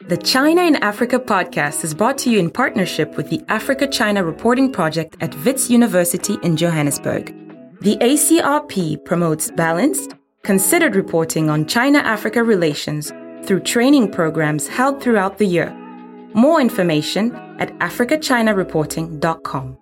The China in Africa podcast is brought to you in partnership with the Africa-China Reporting Project at Wits University in Johannesburg. The ACRP promotes balanced, considered reporting on China-Africa relations through training programs held throughout the year. More information at africachinareporting.com.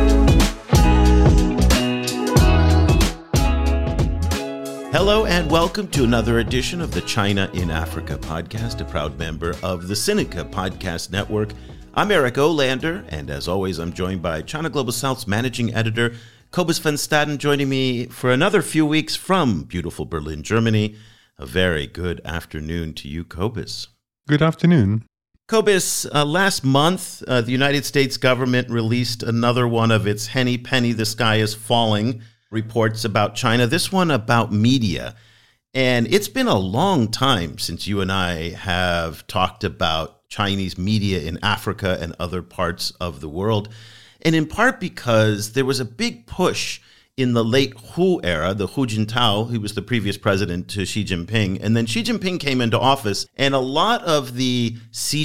Hello and welcome to another edition of the China in Africa podcast, a proud member of the Sinica Podcast Network. I'm Eric Olander, and as always, I'm joined by China Global South's managing editor, Cobus van Staden, joining me for another few weeks from beautiful Berlin, Germany. A very good afternoon to you, Cobus. Good afternoon. Cobus, last month, the United States government released another one of its henny penny, the sky is falling reports about China, this one about media. And it's been a long time since you and I have talked about Chinese media in Africa and other parts of the world. And in part because there was a big push in the late Hu era, the Hu Jintao, who was the previous president to Xi Jinping. And then Xi Jinping came into office, and a lot of the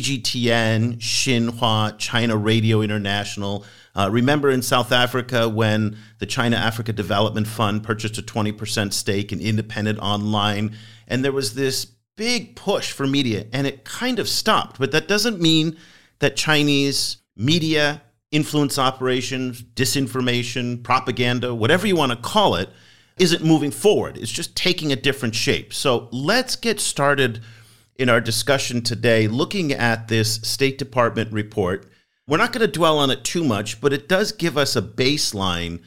CGTN, Xinhua, China Radio International, remember in South Africa when the China Africa Development Fund purchased a 20% stake in Independent Online, and there was this big push for media, and it kind of stopped. But that doesn't mean that Chinese media, influence operations, disinformation, propaganda, whatever you want to call it, isn't moving forward. It's just taking a different shape. So let's get started in our discussion today looking at this State Department report. We're not going to dwell on it too much, but it does give us a baseline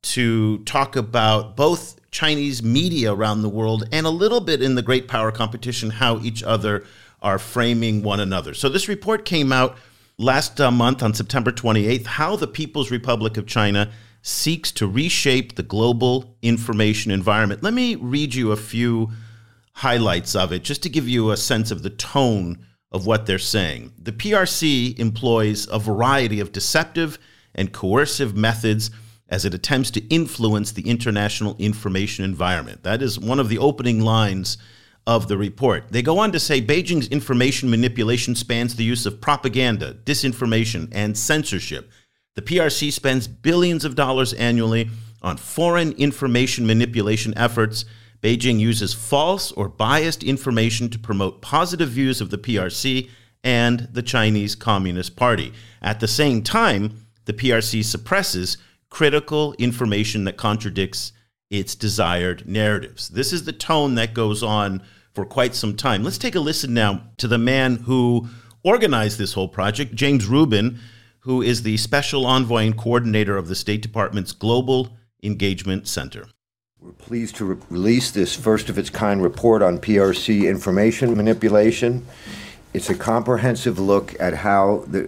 to talk about both Chinese media around the world and a little bit in the great power competition, how each other are framing one another. So this report came out last month on September 28th, How the People's Republic of China Seeks to Reshape the Global Information Environment. Let me read you a few highlights of it, just to give you a sense of the tone of what they're saying. The PRC employs a variety of deceptive and coercive methods as it attempts to influence the international information environment. That is one of the opening lines of the report. They go on to say Beijing's information manipulation spans the use of propaganda, disinformation, and censorship. The PRC spends billions of dollars annually on foreign information manipulation efforts. Beijing uses false or biased information to promote positive views of the PRC and the Chinese Communist Party. At the same time, the PRC suppresses critical information that contradicts its desired narratives. This is the tone that goes on for quite some time. Let's take a listen now to the man who organized this whole project, James Rubin, who is the Special Envoy and Coordinator of the State Department's Global Engagement Center. We're pleased to release this first-of-its-kind report on PRC information manipulation. It's a comprehensive look at how the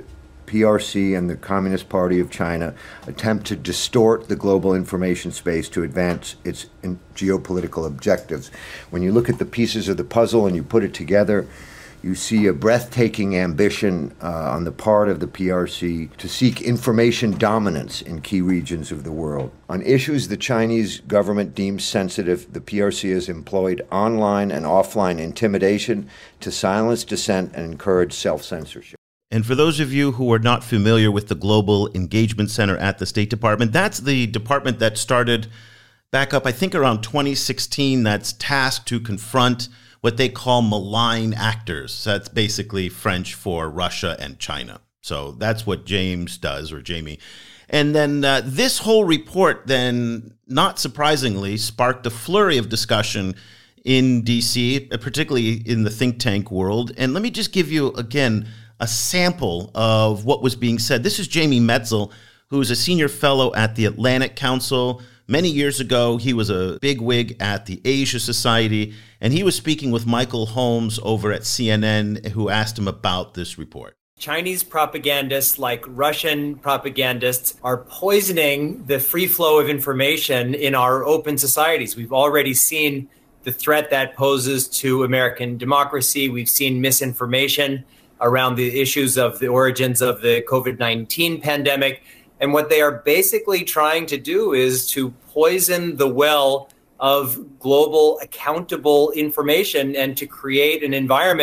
PRC and the Communist Party of China attempt to distort the global information space to advance its geopolitical objectives. When you look at the pieces of the puzzle and you put it together, you see a breathtaking ambition on the part of the PRC to seek information dominance in key regions of the world. On issues the Chinese government deems sensitive, the PRC has employed online and offline intimidation to silence dissent and encourage self-censorship. And for those of you who are not familiar with the Global Engagement Center at the State Department, that's the department that started back up, I think, around 2016, that's tasked to confront what they call malign actors. That's basically French for Russia and China. So that's what James does, or Jamie. And then this whole report then, not surprisingly, sparked a flurry of discussion in D.C., particularly in the think tank world. And let me just give you, again, a sample of what was being said. This is Jamie Metzel, who is a senior fellow at the Atlantic Council. Many years ago, he was a bigwig at the Asia Society, and he was speaking with Michael Holmes over at CNN, who asked him about this report. Chinese propagandists, like Russian propagandists, are poisoning the free flow of information in our open societies. We've already seen the threat that poses to American democracy. We've seen misinformation around the issues of the origins of the COVID-19 pandemic. And what they are basically trying to do is to poison the well of global accountable information and to create an environment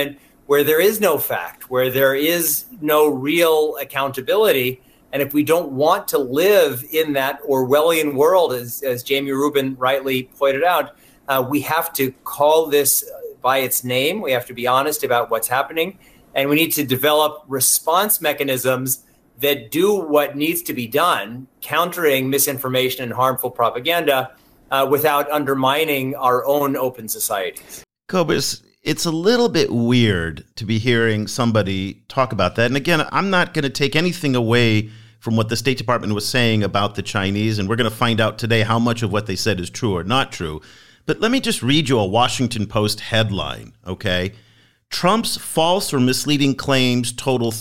where there is no fact, where there is no real accountability. And if we don't want to live in that Orwellian world, as Jamie Rubin rightly pointed out, we have to call this by its name. We have to be honest about what's happening. And we need to develop response mechanisms that do what needs to be done, countering misinformation and harmful propaganda without undermining our own open societies. Cobus, it's a little bit weird to be hearing somebody talk about that. And again, I'm not going to take anything away from what the State Department was saying about the Chinese, and we're going to find out today how much of what they said is true or not true. But let me just read you a Washington Post headline, okay? Trump's false or misleading claims total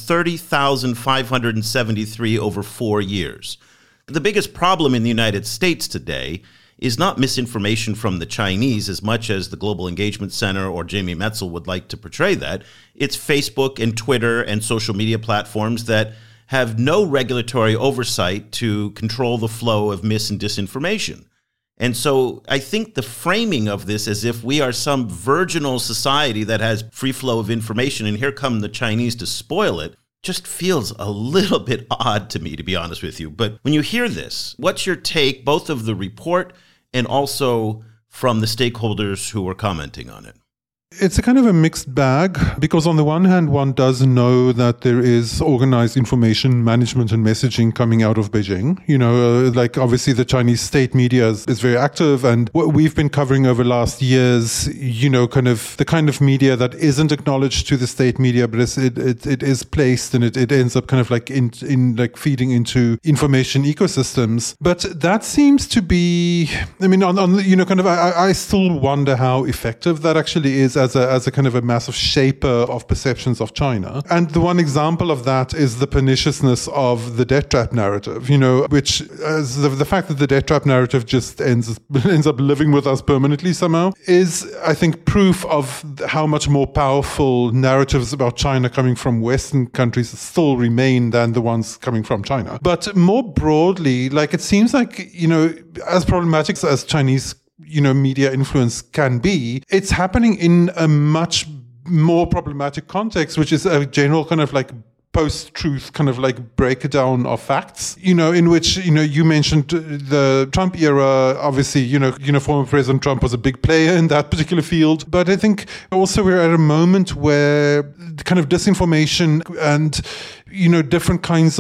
30,573 over 4 years. The biggest problem in the United States today is not misinformation from the Chinese as much as the Global Engagement Center or Jamie Metzl would like to portray that. It's Facebook and Twitter and social media platforms that have no regulatory oversight to control the flow of mis and disinformation. And so I think the framing of this as if we are some virginal society that has free flow of information and here come the Chinese to spoil it just feels a little bit odd to me, to be honest with you. But when you hear this, what's your take, both of the report and also from the stakeholders who were commenting on it? It's a kind of a mixed bag, because on the one hand, one does know that there is organized information management and messaging coming out of Beijing. You know, like obviously the Chinese state media is very active, and what we've been covering over the last years, you know, kind of the kind of media that isn't acknowledged to the state media, but it is placed and it ends up kind of like in like feeding into information ecosystems. But that seems to be, I mean, on you know, kind of, I still wonder how effective that actually is as a kind of a massive shaper of perceptions of China. And the one example of that is the perniciousness of the debt trap narrative, you know, which the fact that the debt trap narrative just ends up living with us permanently somehow is, I think, proof of how much more powerful narratives about China coming from Western countries still remain than the ones coming from China. But more broadly, like, it seems like, you know, as problematic as Chinese media influence can be, it's happening in a much more problematic context, which is a general kind of like post-truth kind of like breakdown of facts, in which, you mentioned the Trump era. Obviously, former President Trump was a big player in that particular field. But I think also we're at a moment where kind of disinformation and, different kinds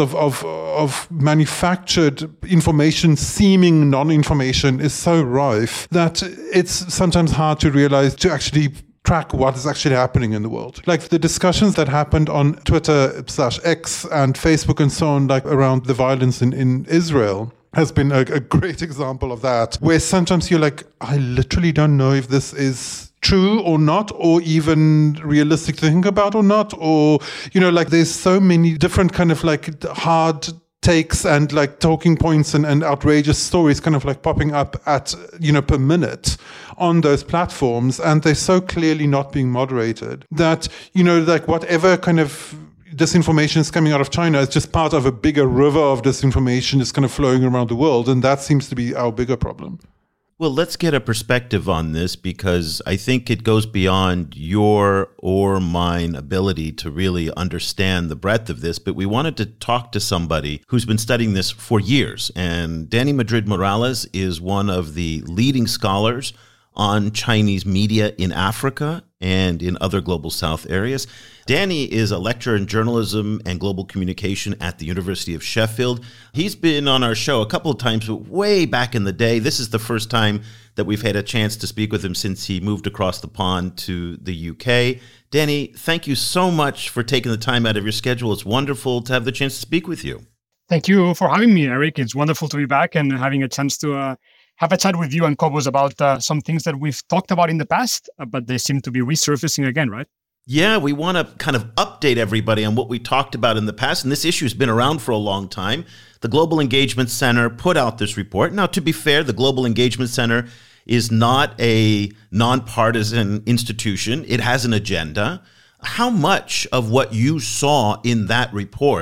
of manufactured information, seeming non-information, is so rife that it's sometimes hard to realize, to actually track what is actually happening in the world. Like the discussions that happened on Twitter/X and Facebook and so on, like around the violence in Israel, has been a great example of that, where sometimes you're like, I literally don't know if this is true or not, or even realistic to think about or not, or, like there's so many different kind of like hard takes and like talking points and outrageous stories kind of like popping up at, per minute on those platforms. And they're so clearly not being moderated that, like whatever kind of disinformation is coming out of China is just part of a bigger river of disinformation that's kind of flowing around the world. And that seems to be our bigger problem. Well, let's get a perspective on this, because I think it goes beyond your or mine ability to really understand the breadth of this. But we wanted to talk to somebody who's been studying this for years. And Dani Madrid-Morales is one of the leading scholars on Chinese media in Africa and in other global South areas. Dani is a lecturer in journalism and global communication at the University of Sheffield. He's been on our show a couple of times, but way back in the day. This is the first time that we've had a chance to speak with him since he moved across the pond to the UK. Dani, thank you so much for taking the time out of your schedule. It's wonderful to have the chance to speak with you. Thank you for having me, Eric. It's wonderful to be back and having a chance to have a chat with you and Cobus about some things that we've talked about in the past, but they seem to be resurfacing again, right? Yeah, we want to kind of update everybody on what we talked about in the past. And this issue has been around for a long time. The Global Engagement Center put out this report. Now, to be fair, the Global Engagement Center is not a nonpartisan institution. It has an agenda. How much of what you saw in that report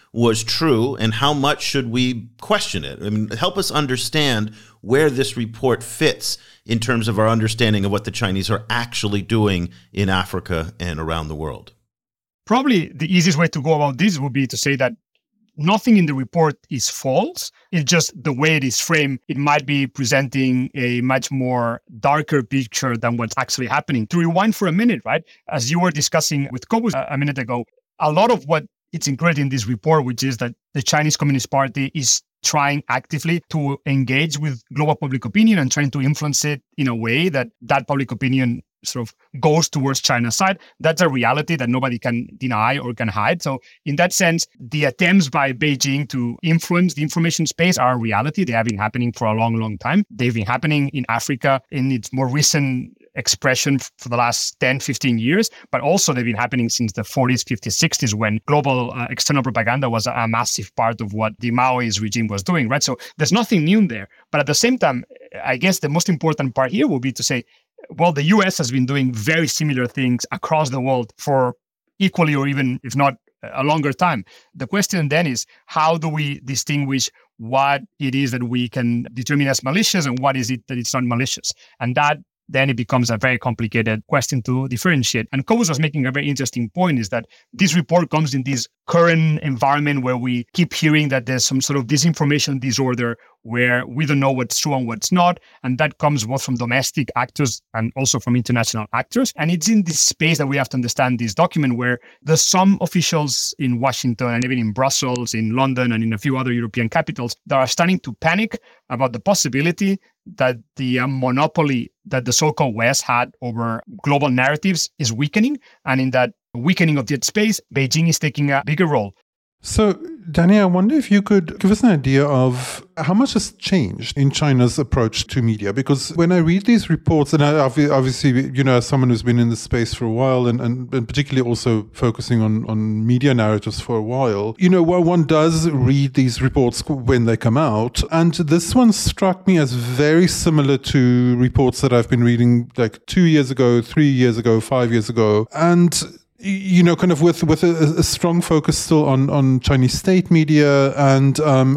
was true, and how much should we question it? I mean, help us understand where this report fits in terms of our understanding of what the Chinese are actually doing in Africa and around the world. Probably the easiest way to go about this would be to say that nothing in the report is false. It's just the way it is framed. It might be presenting a much more darker picture than what's actually happening. To rewind for a minute, right? As you were discussing with Cobus a minute ago, a lot of what it's included in this report, which is that the Chinese Communist Party is trying actively to engage with global public opinion and trying to influence it in a way that public opinion sort of goes towards China's side. That's a reality that nobody can deny or can hide. So in that sense, the attempts by Beijing to influence the information space are a reality. They have been happening for a long, long time. They've been happening in Africa in its more recent expression for the last 10, 15 years, but also they've been happening since the 40s, 50s, 60s when global external propaganda was a massive part of what the Maoist regime was doing, right? So there's nothing new there. But at the same time, I guess the most important part here will be to say, well, the US has been doing very similar things across the world for equally or even, if not a longer time. The question then is, how do we distinguish what it is that we can determine as malicious and what is it that it's not malicious? And that then it becomes a very complicated question to differentiate. And Cobus was making a very interesting point, is that this report comes in this current environment where we keep hearing that there's some sort of disinformation disorder where we don't know what's true and what's not. And that comes both from domestic actors and also from international actors. And it's in this space that we have to understand this document where there's some officials in Washington and even in Brussels, in London, and in a few other European capitals that are starting to panic about the possibility that the monopoly that the so-called West had over global narratives is weakening. And in that weakening of that space, Beijing is taking a bigger role. So, Danny, I wonder if you could give us an idea of how much has changed in China's approach to media. Because when I read these reports, and I obviously, you know, as someone who's been in the space for a while and particularly also focusing on media narratives for a while, you know, one does read these reports when they come out. And this one struck me as very similar to reports that I've been reading like 2 years ago, 3 years ago, 5 years ago. And you know, kind of with a strong focus still on Chinese state media and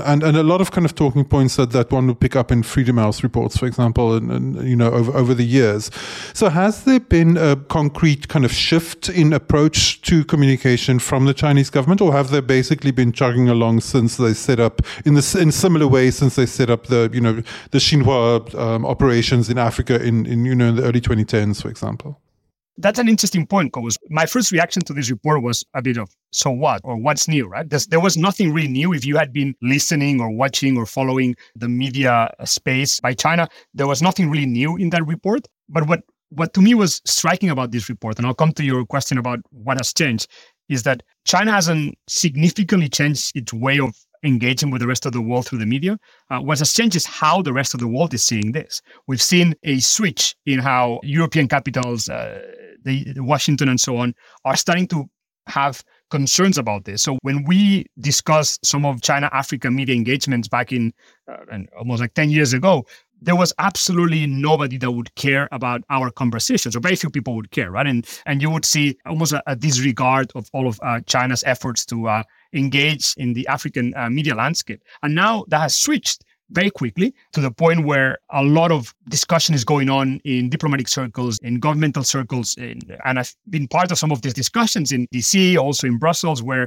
a lot of kind of talking points that one would pick up in Freedom House reports, for example, and you know, over the years. So has there been a concrete kind of shift in approach to communication from the Chinese government, or have they basically been chugging along since they set up in similar ways since they set up the Xinhua operations in Africa in the early 2010s, for example? That's an interesting point, because my first reaction to this report was a bit of, so what? Or what's new, right? There was nothing really new. If you had been listening or watching or following the media space by China, there was nothing really new in that report. But what to me was striking about this report, and I'll come to your question about what has changed, is that China hasn't significantly changed its way of engaging with the rest of the world through the media. What has changed is how the rest of the world is seeing this. We've seen a switch in how European capitals, the Washington and so on, are starting to have concerns about this. So when we discussed some of China-Africa media engagements back in almost like 10 years ago, there was absolutely nobody that would care about our conversations, or very few people would care, right? And you would see almost a disregard of all of China's efforts to engage in the African media landscape. And now that has switched very quickly to the point where a lot of discussion is going on in diplomatic circles, in governmental circles, and I've been part of some of these discussions in DC, also in Brussels, where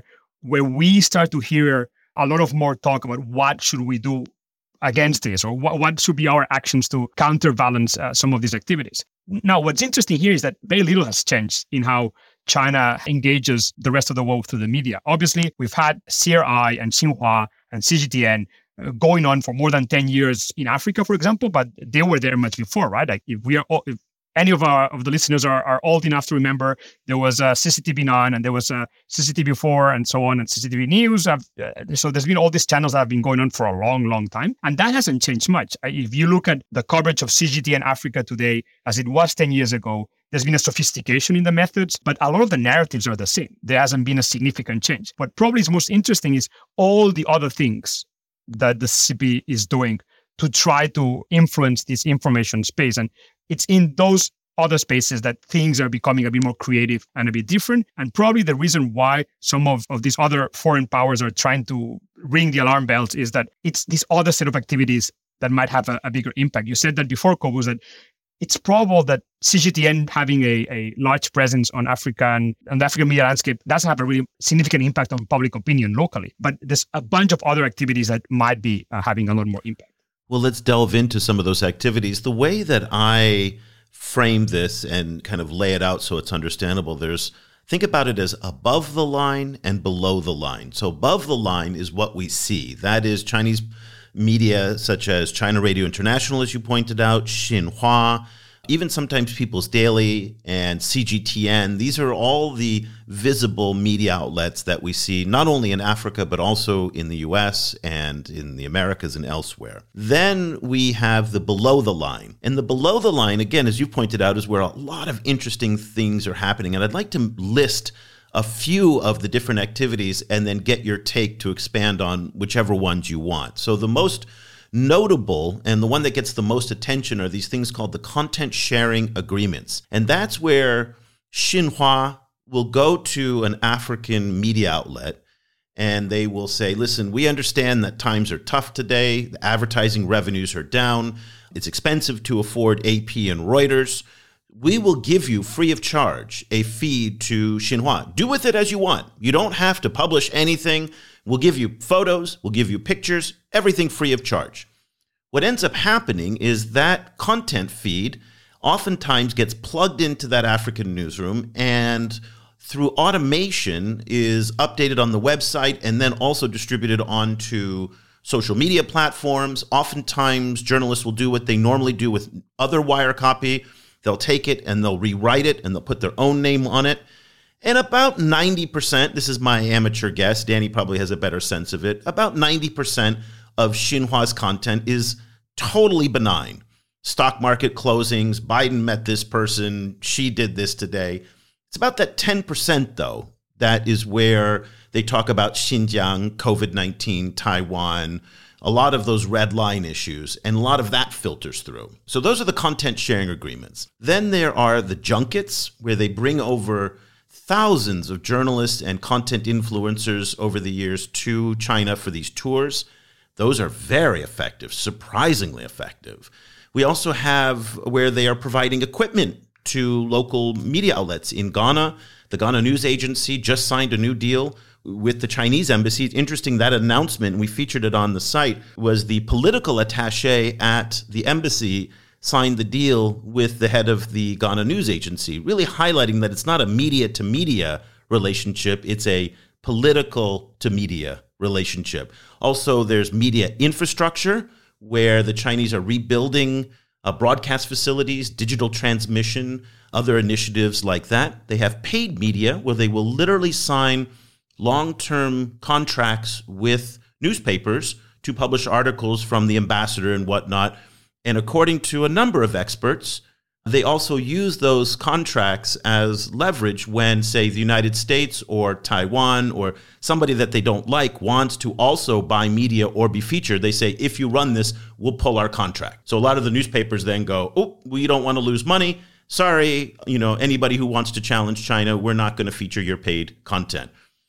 we start to hear a lot of more talk about what should we do against this, or what should be our actions to counterbalance some of these activities. Now, what's interesting here is that very little has changed in how China engages the rest of the world through the media. Obviously, we've had CRI and Xinhua and CGTN going on for more than 10 years in Africa, for example, but they were there much before, right? Like if any of the listeners are old enough to remember, there was CCTV9 and there was CCTV4 and so on, and CCTV News. So there's been all these channels that have been going on for a long, long time. And that hasn't changed much. If you look at the coverage of CGTN Africa today, as it was 10 years ago, there's been a sophistication in the methods, but a lot of the narratives are the same. There hasn't been a significant change. What probably is most interesting is all the other things that the CCP is doing to try to influence this information space. And it's in those other spaces that things are becoming a bit more creative and a bit different. And probably the reason why some of these other foreign powers are trying to ring the alarm bells is that it's this other set of activities that might have a bigger impact. You said that before, Cobus, that it's probable that CGTN having a large presence on Africa and the African media landscape doesn't have a really significant impact on public opinion locally. But there's a bunch of other activities that might be having a lot more impact. Well, let's delve into some of those activities. The way that I frame this and kind of lay it out so it's understandable, think about it as above the line and below the line. So above the line is what we see. That is Chinese media such as China Radio International, as you pointed out, Xinhua, even sometimes People's Daily and CGTN. These are all the visible media outlets that we see not only in Africa, but also in the US and in the Americas and elsewhere. Then we have the below the line. And the below the line, again, as you pointed out, is where a lot of interesting things are happening. And I'd like to list a few of the different activities and then get your take to expand on whichever ones you want. So the most notable and the one that gets the most attention are these things called the content sharing agreements. And that's where Xinhua will go to an African media outlet and they will say, listen, we understand that times are tough today. The advertising revenues are down. It's expensive to afford AP and Reuters. We will give you free of charge a feed to Xinhua. Do with it as you want. You don't have to publish anything. We'll give you photos, we'll give you pictures, everything free of charge. What ends up happening is that content feed oftentimes gets plugged into that African newsroom and through automation is updated on the website and then also distributed onto social media platforms. Oftentimes journalists will do what they normally do with other wire copy. They'll take it and they'll rewrite it and they'll put their own name on it. And about 90%, this is my amateur guess, Danny probably has a better sense of it, about 90% of Xinhua's content is totally benign. Stock market closings, Biden met this person, she did this today. It's about that 10%, though, that is where they talk about Xinjiang, COVID-19, Taiwan, a lot of those red line issues, and a lot of that filters through. So those are the content sharing agreements. Then there are the junkets, where they bring over thousands of journalists and content influencers over the years to China for these tours. Those are very effective, surprisingly effective. We also have where they are providing equipment to local media outlets in Ghana. The Ghana News Agency just signed a new deal with the Chinese embassy. It's interesting, that announcement, we featured it on the site, was the political attaché at the embassy signed the deal with the head of the Ghana News Agency, really highlighting that it's not a media-to-media relationship, it's a political-to-media relationship. Also, there's media infrastructure, where the Chinese are rebuilding broadcast facilities, digital transmission, other initiatives like that. They have paid media, where they will literally sign long-term contracts with newspapers to publish articles from the ambassador and whatnot. And according to a number of experts, they also use those contracts as leverage when, say, the United States or Taiwan or somebody that they don't like wants to also buy media or be featured. They say, if you run this, we'll pull our contract. So a lot of the newspapers then go, oh, we don't want to lose money. Sorry, anybody who wants to challenge China, we're not going to feature your paid content.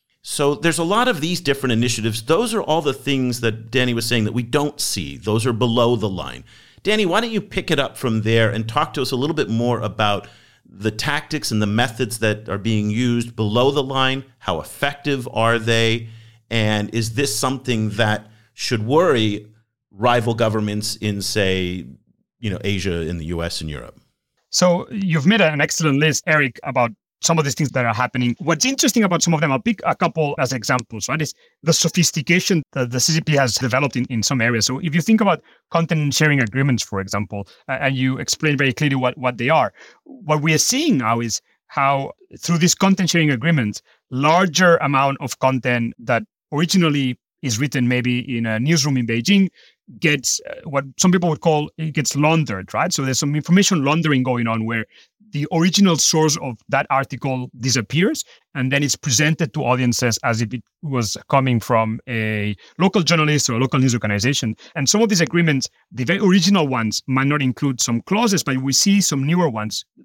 So there's a lot of these different initiatives. Those are all the things that Danny was saying that we don't see. Those are below the line. Danny, why don't you pick it up from there and talk to us a little bit more about the tactics and the methods that are being used below the line? How effective are they? And is this something that should worry rival governments in, say, Asia, in the US and Europe? So you've made an excellent list, Eric, about some of these things that are happening. What's interesting about some of them, I'll pick a couple as examples, right? Is the sophistication that the CCP has developed in some areas. So if you think about content sharing agreements, for example, and you explain very clearly what they are, what we are seeing now is how through these content sharing agreements, larger amount of content that originally is written maybe in a newsroom in Beijing gets what some people would call, it gets laundered, right? So there's some information laundering going on where the original source of that article disappears, and then it's presented to audiences as if it was coming from a local journalist or a local news organization. And some of these agreements, the very original ones, might not include some clauses, but we see some newer ones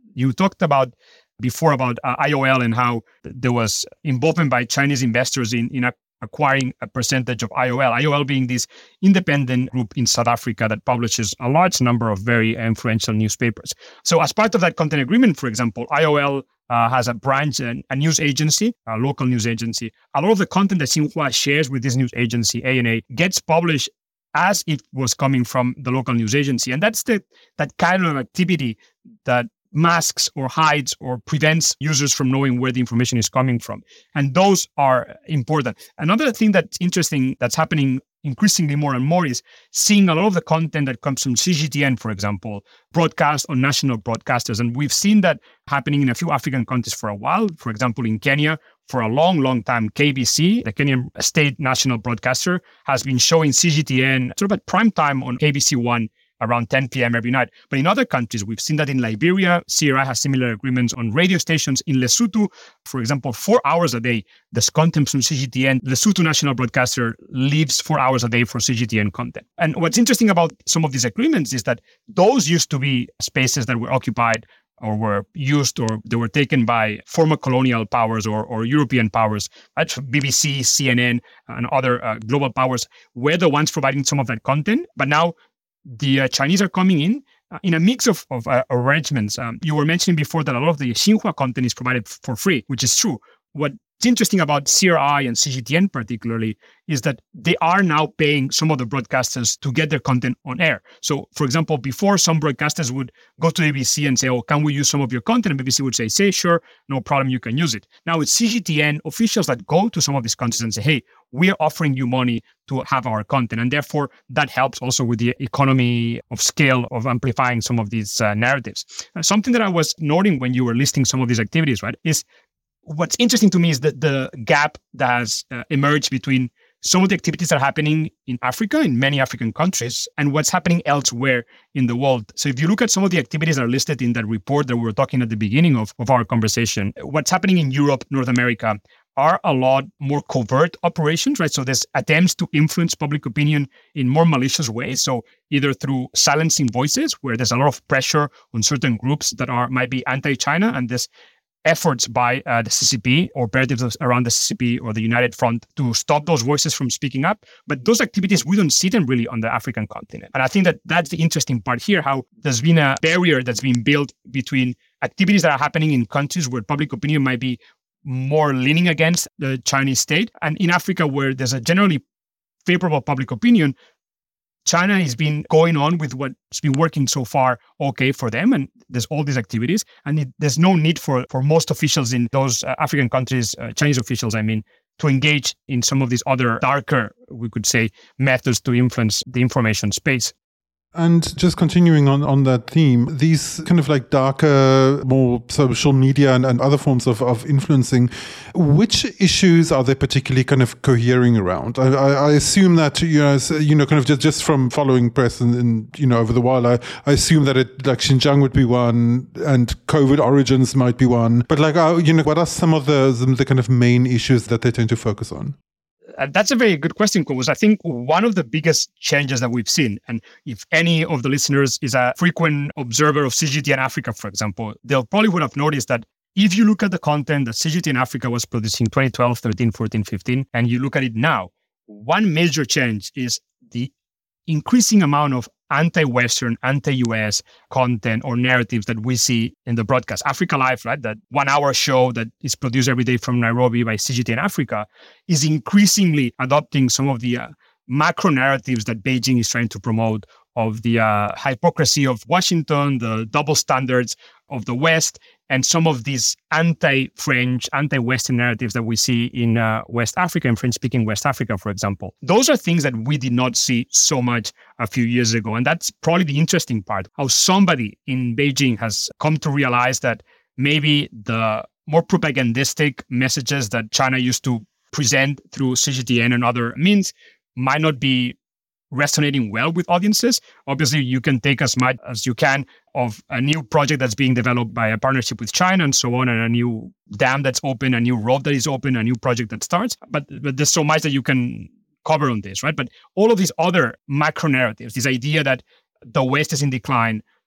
You talked about before about IOL and how there was involvement by Chinese investors in acquiring a percentage of IOL. IOL being this independent group in South Africa that publishes a large number of very influential newspapers. So as part of that content agreement, for example, IOL has a branch, a news agency, a local news agency. A lot of the content that Xinhua shares with this news agency, ANA, gets published as it was coming from the local news agency. And that's that kind of activity that masks or hides or prevents users from knowing where the information is coming from. And those are important. Another thing that's interesting that's happening increasingly more and more is seeing a lot of the content that comes from CGTN, for example, broadcast on national broadcasters. And we've seen that happening in a few African countries for a while. For example, in Kenya, for a long, long time, KBC, the Kenyan state national broadcaster, has been showing CGTN sort of at prime time on KBC One around 10 p.m. every night. But in other countries, we've seen that in Liberia, CRI has similar agreements on radio stations. In Lesotho, for example, 4 hours a day, there's content from CGTN. Lesotho national broadcaster leaves 4 hours a day for CGTN content. And what's interesting about some of these agreements is that those used to be spaces that were occupied or were used or they were taken by former colonial powers or European powers. BBC, CNN, and other global powers were the ones providing some of that content. But now the Chinese are coming in a mix of arrangements. You were mentioning before that a lot of the Xinhua content is provided for free, which is true. What's interesting about CRI and CGTN particularly is that they are now paying some of the broadcasters to get their content on air. So, for example, before some broadcasters would go to ABC and say, oh, can we use some of your content? And BBC would say, sure, no problem, you can use it. Now it's CGTN officials that go to some of these countries and say, hey, we are offering you money to have our content. And therefore, that helps also with the economy of scale of amplifying some of these narratives. Something that I was noting when you were listing some of these activities, right, is what's interesting to me is that the gap that has emerged between some of the activities that are happening in Africa, in many African countries, and what's happening elsewhere in the world. So if you look at some of the activities that are listed in that report that we were talking at the beginning of our conversation, what's happening in Europe, North America, are a lot more covert operations, right? So there's attempts to influence public opinion in more malicious ways. So either through silencing voices, where there's a lot of pressure on certain groups that might be anti-China, and there's efforts by the CCP or operatives around the CCP or the United Front to stop those voices from speaking up. But those activities, we don't see them really on the African continent. And I think that that's the interesting part here, how there's been a barrier that's been built between activities that are happening in countries where public opinion might be more leaning against the Chinese state. And in Africa, where there's a generally favorable public opinion, China has been going on with what's been working so far okay for them. And there's all these activities. And there's no need for most officials in those African countries, Chinese officials, I mean, to engage in some of these other darker, we could say, methods to influence the information space. And just continuing on that theme, these kind of like darker, more social media and other forms of influencing, which issues are they particularly kind of cohering around? I assume that, kind of just from following press and over the while, I assume that like Xinjiang would be one and COVID origins might be one. But like, what are some of the kind of main issues that they tend to focus on? That's a very good question, because I think one of the biggest changes that we've seen, and if any of the listeners is a frequent observer of CGTN Africa, for example, they'll probably would have noticed that if you look at the content that CGTN Africa was producing 2012, 13, 14, 15, and you look at it now, one major change is the increasing amount of anti-Western, anti-US content or narratives that we see in the broadcast. Africa Live, right, that 1 hour show that is produced every day from Nairobi by CGTN Africa, is increasingly adopting some of the macro narratives that Beijing is trying to promote of the hypocrisy of Washington, the double standards of the West, and some of these anti-French, anti-Western narratives that we see in West Africa, in French-speaking West Africa, for example. Those are things that we did not see so much a few years ago. And that's probably the interesting part, how somebody in Beijing has come to realize that maybe the more propagandistic messages that China used to present through CGTN and other means might not be resonating well with audiences. Obviously, you can take as much as you can of a new project that's being developed by a partnership with China and so on, and a new dam that's open, a new road that is open, a new project that starts. But there's so much that you can cover on this, right? But all of these other macro narratives, this idea that the West is in decline,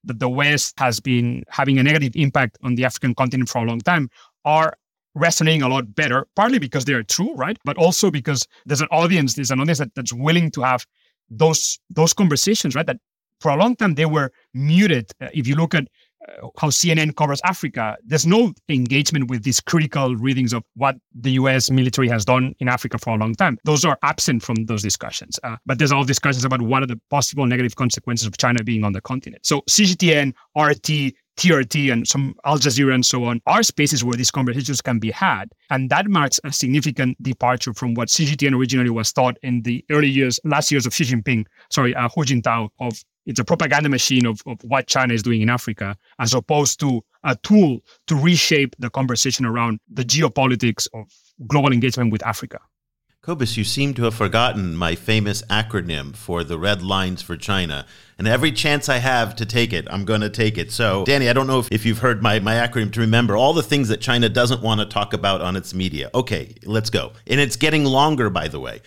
that the West has been having a negative impact on the African continent for a long time are resonating a lot better, partly because they are true, right? But also because there's an audience that's willing to have those conversations, right? That for a long time they were muted. If you look at how CNN covers Africa, there's no engagement with these critical readings of what the US military has done in Africa for a long time. Those are absent from those discussions. But there's all discussions about what are the possible negative consequences of China being on the continent. So CGTN, RT, TRT, and some Al Jazeera and so on are spaces where these conversations can be had. And that marks a significant departure from what CGTN originally was taught in the last years of Hu Jintao, of it's a propaganda machine of what China is doing in Africa, as opposed to a tool to reshape the conversation around the geopolitics of global engagement with Africa. Cobus, you seem to have forgotten my famous acronym for the red lines for China. And every chance I have to take it, I'm going to take it. So, Danny, I don't know if you've heard my acronym to remember all the things that China doesn't want to talk about on its media. Okay, let's go. And it's getting longer, by the way.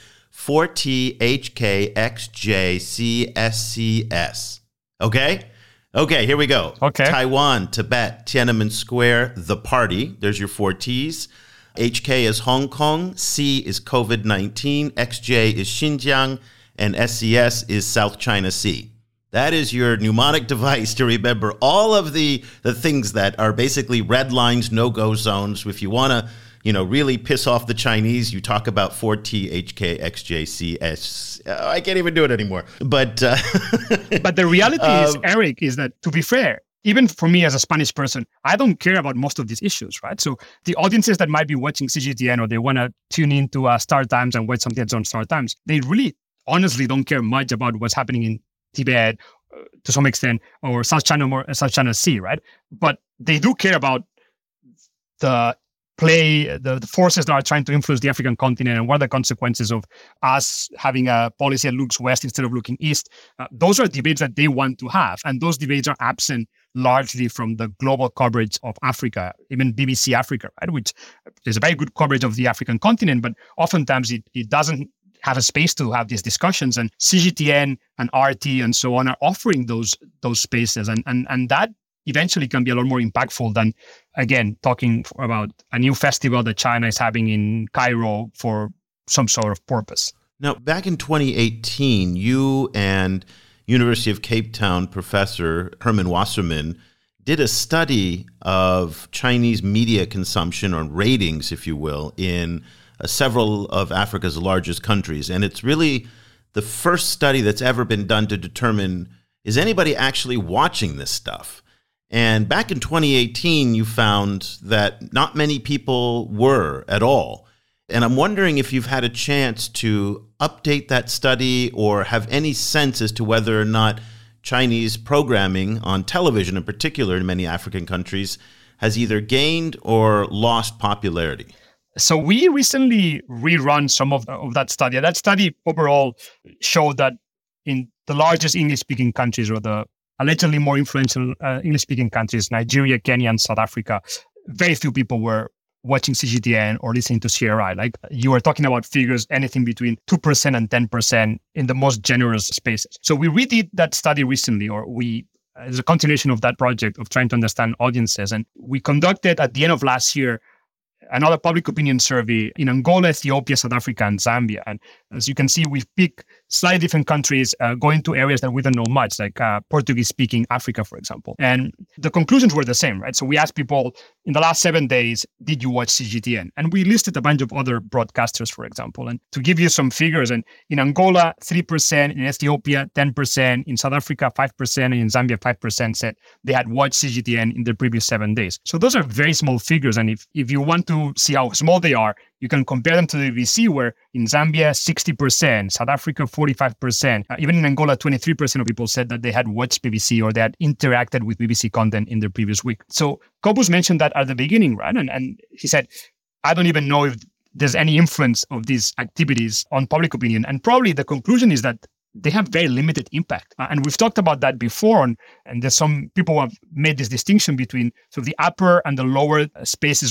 4THKXJCSCS. Okay? Okay, here we go. Okay. Taiwan, Tibet, Tiananmen Square, the party. There's your 4 Ts. HK is Hong Kong, C is COVID-19, XJ is Xinjiang, and SCS is South China Sea. That is your mnemonic device to remember all of the things that are basically red lines, no-go zones. If you want to, really piss off the Chinese, you talk about 4THKXJCS. I can't even do it anymore. But but the reality is, Eric, is that, to be fair, even for me as a Spanish person, I don't care about most of these issues, right? So the audiences that might be watching CGTN, or they want to tune into Star Times and watch something that's on Star Times, they really honestly don't care much about what's happening in Tibet to some extent, or South China Sea, right? But they do care about the forces that are trying to influence the African continent and what are the consequences of us having a policy that looks west instead of looking east. Those are debates that they want to have. And those debates are absent largely from the global coverage of Africa, even BBC Africa, right? Which is a very good coverage of the African continent, but oftentimes it doesn't have a space to have these discussions. And CGTN and RT and so on are offering those spaces. And that eventually can be a lot more impactful than, again, talking about a new festival that China is having in Cairo for some sort of purpose. Now, back in 2018, you and University of Cape Town professor Herman Wasserman did a study of Chinese media consumption, or ratings, if you will, in several of Africa's largest countries. And it's really the first study that's ever been done to determine, is anybody actually watching this stuff? And back in 2018, you found that not many people were at all. And I'm wondering if you've had a chance to update that study or have any sense as to whether or not Chinese programming on television, in particular in many African countries, has either gained or lost popularity. So we recently rerun some of that study. That study overall showed that in the largest English-speaking countries, or the allegedly more influential English-speaking countries, Nigeria, Kenya, and South Africa, very few people were watching CGTN or listening to CRI. Like, you were talking about figures, anything between 2% and 10% in the most generous spaces. So we redid that study recently, as a continuation of that project of trying to understand audiences. And we conducted at the end of last year another public opinion survey in Angola, Ethiopia, South Africa, and Zambia. And as you can see, we've picked slightly different countries, going to areas that we don't know much, like Portuguese-speaking Africa, for example. And the conclusions were the same, right? So we asked people, in the last 7 days, did you watch CGTN? And we listed a bunch of other broadcasters, for example. And to give you some figures, and in Angola, 3%, in Ethiopia, 10%, in South Africa, 5%, and in Zambia, 5% said they had watched CGTN in the previous 7 days. So those are very small figures. And if you want to see how small they are, you can compare them to the BBC, where in Zambia, 60%, South Africa, 45%, even in Angola, 23% of people said that they had watched BBC or they had interacted with BBC content in the previous week. So Cobus mentioned that at the beginning, right? And he said, I don't even know if there's any influence of these activities on public opinion. And probably the conclusion is that they have very limited impact. And we've talked about that before. And there's some people who have made this distinction between sort of the upper and the lower spaces of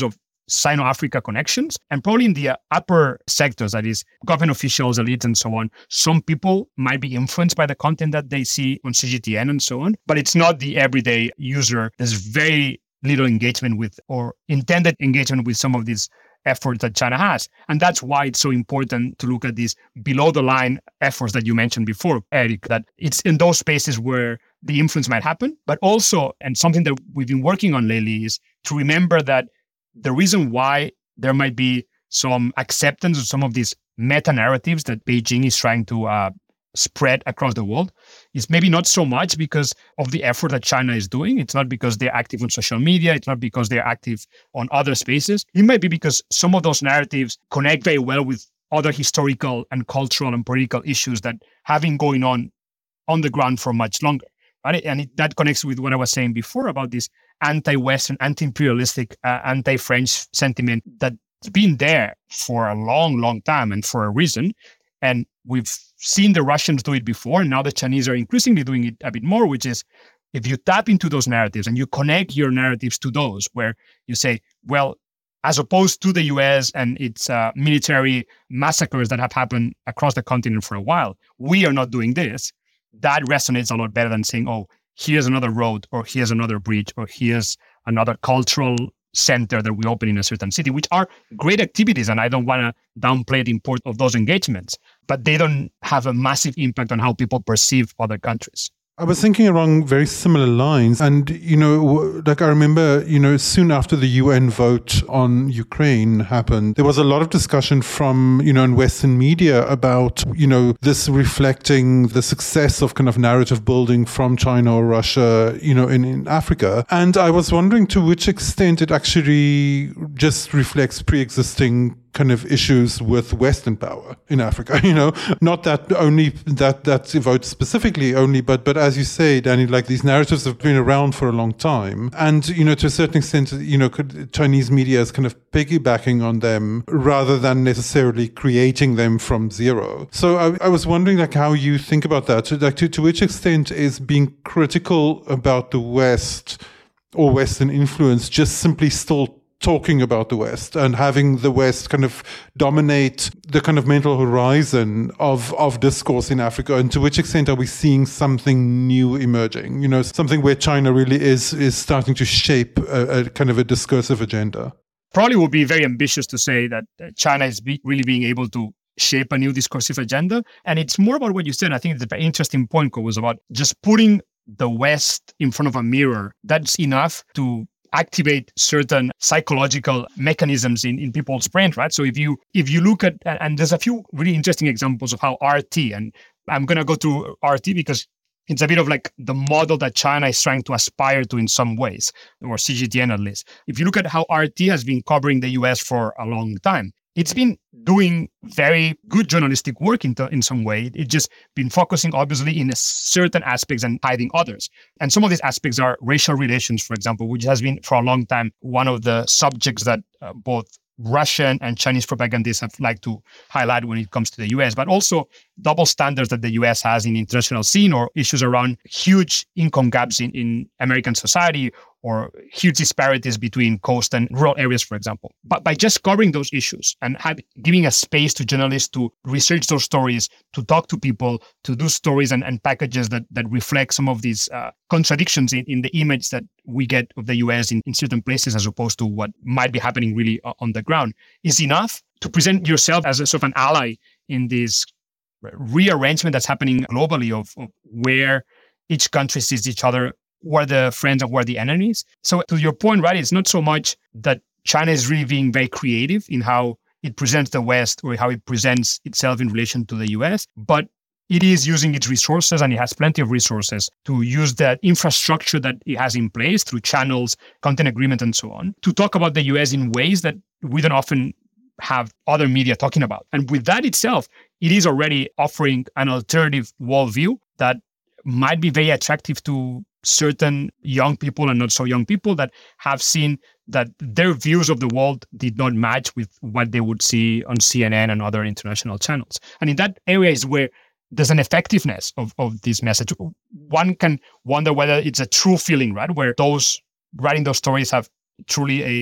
Sino-Africa connections, and probably in the upper sectors, that is government officials, elites, and so on. Some people might be influenced by the content that they see on CGTN and so on, but it's not the everyday user. There's very little engagement with or intended engagement with some of these efforts that China has. And that's why it's so important to look at these below the line efforts that you mentioned before, Eric, that it's in those spaces where the influence might happen, but also, and something that we've been working on lately, is to remember that the reason why there might be some acceptance of some of these meta-narratives that Beijing is trying to spread across the world is maybe not so much because of the effort that China is doing. It's not because they're active on social media. It's not because they're active on other spaces. It might be because some of those narratives connect very well with other historical and cultural and political issues that have been going on the ground for much longer. Right? And that connects with what I was saying before about this anti-Western, anti-imperialistic, anti-French sentiment that's been there for a long, long time and for a reason. And we've seen the Russians do it before, and now the Chinese are increasingly doing it a bit more, which is if you tap into those narratives and you connect your narratives to those where you say, well, as opposed to the US and its military massacres that have happened across the continent for a while, we are not doing this. That resonates a lot better than saying, oh, here's another road, or here's another bridge, or here's another cultural center that we open in a certain city, which are great activities. And I don't want to downplay the importance of those engagements, but they don't have a massive impact on how people perceive other countries. I was thinking along very similar lines. And, like I remember, soon after the UN vote on Ukraine happened, there was a lot of discussion from, in Western media about, this reflecting the success of kind of narrative building from China or Russia, in Africa. And I was wondering to which extent it actually just reflects pre-existing kind of issues with Western power in Africa, not that only that vote specifically only, but as you say, Danny, like these narratives have been around for a long time. And, to a certain extent, Chinese media is kind of piggybacking on them rather than necessarily creating them from zero. So I was wondering like how you think about that. So, like to which extent is being critical about the West or Western influence just simply still talking about the West and having the West kind of dominate the kind of mental horizon of discourse in Africa? And to which extent are we seeing something new emerging? Something where China really is starting to shape a kind of a discursive agenda? Probably would be very ambitious to say that China is really being able to shape a new discursive agenda. And it's more about what you said. I think it's a very interesting point, Ko, was about just putting the West in front of a mirror. That's enough to activate certain psychological mechanisms in people's brains, right? So if you look at, and there's a few really interesting examples of how RT, and I'm going to go through RT because it's a bit of like the model that China is trying to aspire to in some ways, or CGTN at least. If you look at how RT has been covering the US for a long time, it's been doing very good journalistic work in some way. It's just been focusing obviously in certain aspects and hiding others. And some of these aspects are racial relations, for example, which has been for a long time one of the subjects that both Russian and Chinese propagandists have liked to highlight when it comes to the US, but also double standards that the US has in the international scene, or issues around huge income gaps in American society, or huge disparities between coast and rural areas, for example. But by just covering those issues and giving a space to journalists to research those stories, to talk to people, to do stories and packages that reflect some of these contradictions in the image that we get of the US in certain places as opposed to what might be happening really on the ground, is enough to present yourself as a sort of an ally in this rearrangement that's happening globally of where each country sees each other, who are the friends and who are the enemies. So to your point, right, it's not so much that China is really being very creative in how it presents the West or how it presents itself in relation to the US, but it is using its resources, and it has plenty of resources to use that infrastructure that it has in place through channels, content agreement, and so on, to talk about the US in ways that we don't often have other media talking about. And with that itself, it is already offering an alternative worldview that might be very attractive to certain young people and not so young people that have seen that their views of the world did not match with what they would see on CNN and other international channels. And in that area is where there's an effectiveness of this message. One can wonder whether it's a true feeling, right? Where those writing those stories have truly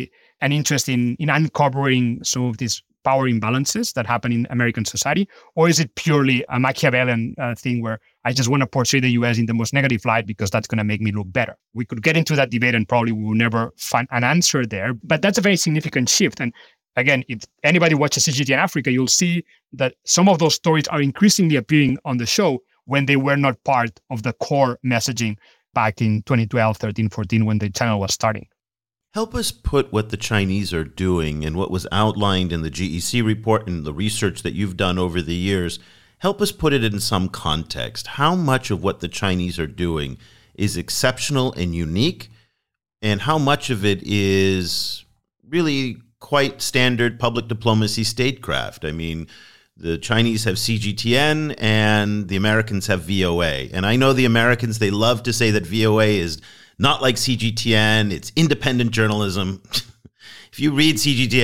an interest in uncovering some of these power imbalances that happen in American society? Or is it purely a Machiavellian thing where I just want to portray the US in the most negative light because that's going to make me look better? We could get into that debate and probably we will never find an answer there. But that's a very significant shift. And again, if anybody watches CGTN Africa, you'll see that some of those stories are increasingly appearing on the show when they were not part of the core messaging back in 2012, 13, 14, when the channel was starting. Help us put what the Chinese are doing and what was outlined in the GEC report and the research that you've done over the years. Help us put it in some context. How much of what the Chinese are doing is exceptional and unique, and how much of it is really quite standard public diplomacy statecraft? I mean, the Chinese have CGTN and the Americans have VOA. And I know the Americans, they love to say that VOA is not like CGTN, it's independent journalism. If you read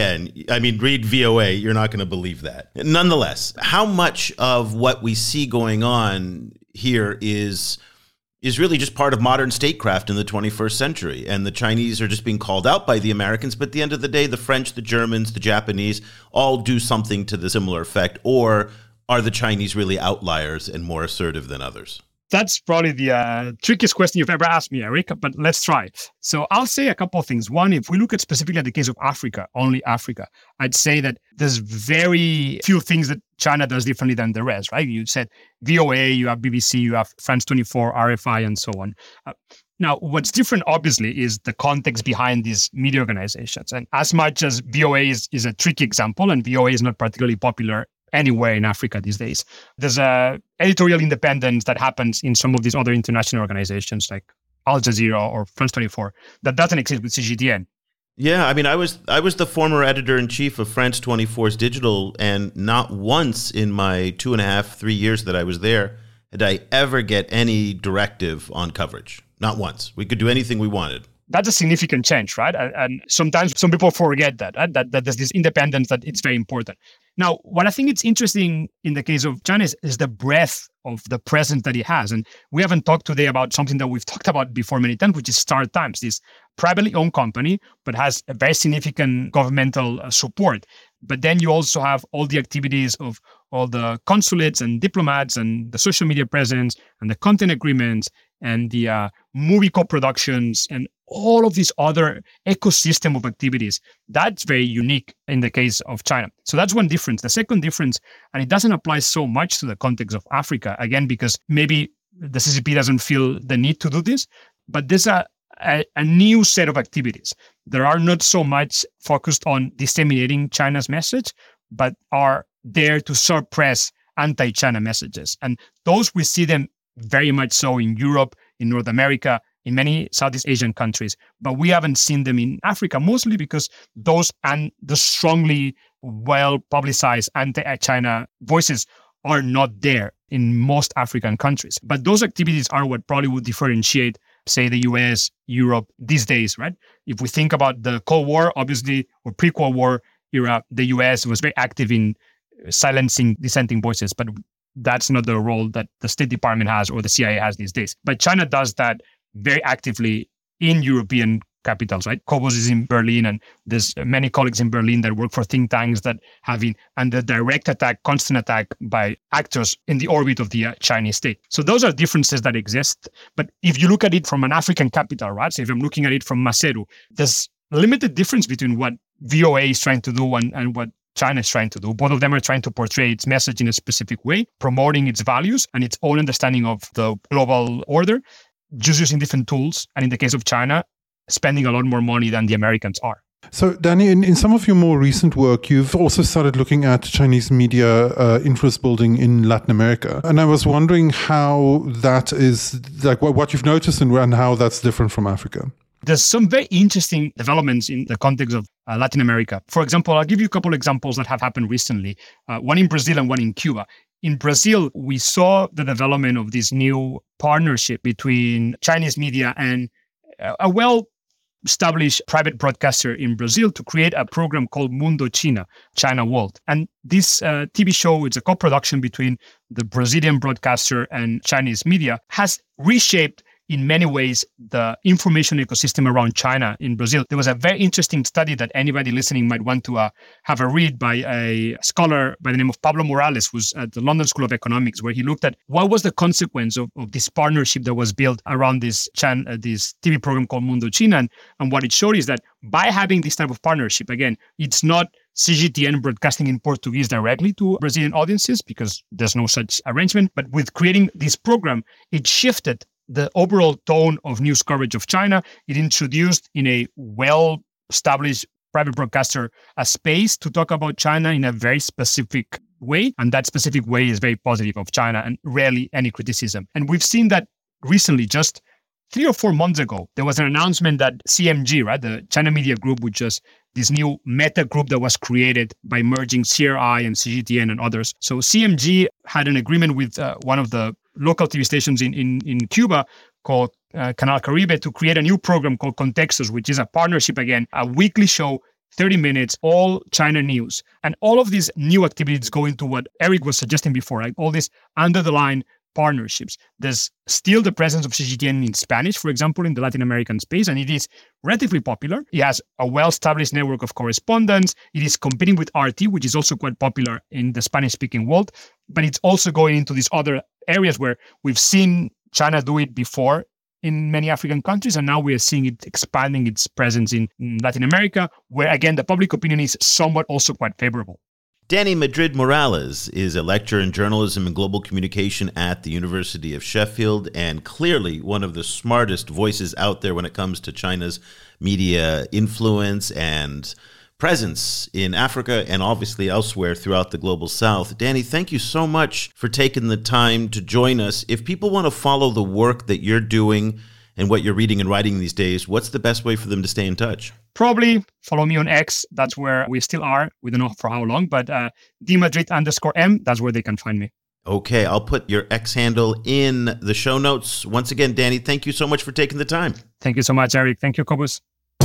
read VOA, you're not going to believe that. Nonetheless, how much of what we see going on here is really just part of modern statecraft in the 21st century? And the Chinese are just being called out by the Americans, but at the end of the day, the French, the Germans, the Japanese all do something to the similar effect. Or are the Chinese really outliers and more assertive than others? That's probably the trickiest question you've ever asked me, Eric, but let's try. So I'll say a couple of things. One, if we look at specifically at the case of Africa, only Africa, I'd say that there's very few things that China does differently than the rest, right? You said VOA, you have BBC, you have France 24, RFI, and so on. Now, what's different, obviously, is the context behind these media organizations. And as much as VOA is a tricky example, and VOA is not particularly popular anywhere in Africa these days, there's a editorial independence that happens in some of these other international organizations like Al Jazeera or France 24 that doesn't exist with CGTN. Yeah, I mean, I was the former editor-in-chief of France 24's digital, and not once in my 2.5-3 years that I was there did I ever get any directive on coverage. Not once. We could do anything we wanted. That's a significant change, right? And sometimes some people forget that, right? That there's this independence that it's very important. Now, what I think it's interesting in the case of China is the breadth of the presence that it has. And we haven't talked today about something that we've talked about before many times, which is Star Times, this privately owned company, but has a very significant governmental support. But then you also have all the activities of all the consulates and diplomats and the social media presence and the content agreements and the movie co-productions and all of these other ecosystem of activities. That's very unique in the case of China. So that's one difference. The second difference, and it doesn't apply so much to the context of Africa, again, because maybe the CCP doesn't feel the need to do this, but there's a new set of activities that are not so much focused on disseminating China's message, but are there to suppress anti-China messages. And those, we see them very much so in Europe, in North America, in many Southeast Asian countries, but we haven't seen them in Africa, mostly because those and the strongly well-publicized anti-China voices are not there in most African countries. But those activities are what probably would differentiate, say, the US, Europe these days, right? If we think about the Cold War, obviously, or pre-Cold War era, the US was very active in silencing dissenting voices, but that's not the role that the State Department has or the CIA has these days. But China does that very actively in European capitals, right? Cobos is in Berlin, and there's many colleagues in Berlin that work for think tanks that have been under direct attack, constant attack by actors in the orbit of the Chinese state. So those are differences that exist. But if you look at it from an African capital, right? So if I'm looking at it from Maseru, there's limited difference between what VOA is trying to do and what China is trying to do. Both of them are trying to portray its message in a specific way, promoting its values and its own understanding of the global order, just using different tools. And in the case of China, spending a lot more money than the Americans are. So, Danny, in some of your more recent work, you've also started looking at Chinese media influence building in Latin America. And I was wondering how that is, like what you've noticed and how that's different from Africa. There's some very interesting developments in the context of Latin America. For example, I'll give you a couple of examples that have happened recently, one in Brazil and one in Cuba. In Brazil, we saw the development of this new partnership between Chinese media and a well-established private broadcaster in Brazil to create a program called Mundo China, China World. And this TV show, it's a co-production between the Brazilian broadcaster and Chinese media, has reshaped in many ways, the information ecosystem around China in Brazil. There was a very interesting study that anybody listening might want to have a read by a scholar by the name of Pablo Morales, who's at the London School of Economics, where he looked at what was the consequence of this partnership that was built around this TV program called Mundo China. And what it showed is that by having this type of partnership, again, it's not CGTN broadcasting in Portuguese directly to Brazilian audiences because there's no such arrangement. But with creating this program, it shifted the overall tone of news coverage of China. It introduced in a well-established private broadcaster a space to talk about China in a very specific way. And that specific way is very positive of China and rarely any criticism. And we've seen that recently, just 3 or 4 months ago, there was an announcement that CMG, right, the China Media Group, which is this new meta group that was created by merging CRI and CGTN and others. So CMG had an agreement with one of the local TV stations in Cuba called Canal Caribe to create a new program called Contextos, which is a partnership, again, a weekly show, 30 minutes, all China news. And all of these new activities go into what Eric was suggesting before, right? All these under-the-line partnerships. There's still the presence of CGTN in Spanish, for example, in the Latin American space, and it is relatively popular. It has a well-established network of correspondents. It is competing with RT, which is also quite popular in the Spanish-speaking world, but it's also going into these other areas where we've seen China do it before in many African countries, and now we are seeing it expanding its presence in Latin America, where, again, the public opinion is somewhat also quite favorable. Danny Madrid Morales is a lecturer in journalism and global communication at the University of Sheffield, and clearly one of the smartest voices out there when it comes to China's media influence and presence in Africa and obviously elsewhere throughout the global south. Danny, thank you so much for taking the time to join us. If people want to follow the work that you're doing and what you're reading and writing these days, what's the best way for them to stay in touch? Probably follow me on X. That's where we still are. We don't know for how long, but dmadrid_M, that's where they can find me. Okay, I'll put your X handle in the show notes. Once again, Danny, thank you so much for taking the time. Thank you so much, Eric. Thank you, Cobus.